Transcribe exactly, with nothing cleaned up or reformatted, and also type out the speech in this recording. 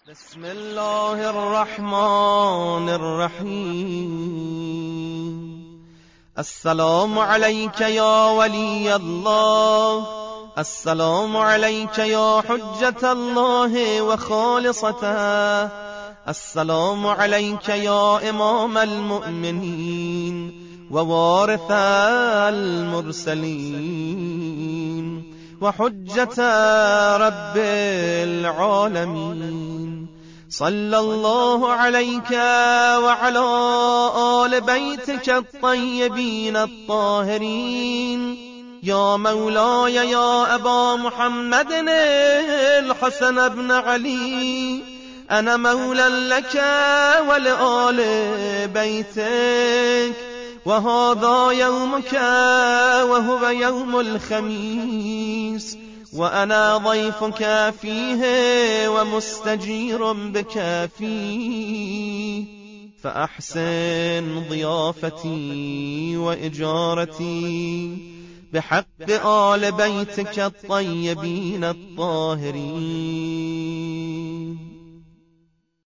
بسم الله الرحمن الرحيم. السلام عليك يا ولي الله، السلام عليك يا حجة الله وخالصته، السلام عليك يا إمام المؤمنين ووارث المرسلين وحجة رب العالمين. صلى الله عليك وعلى آل بيتك الطيبين الطاهرين. يا مولاي يا أبا محمد الحسن بن علي، أنا مولى لك ولآل بيتك، وهذا يومك وهو يوم الخميس، وأنا ضيفك فيه ومستجير بك فيه، فأحسن ضيافتي وإجارتي بحق آل بيتك الطيبين الطاهرين.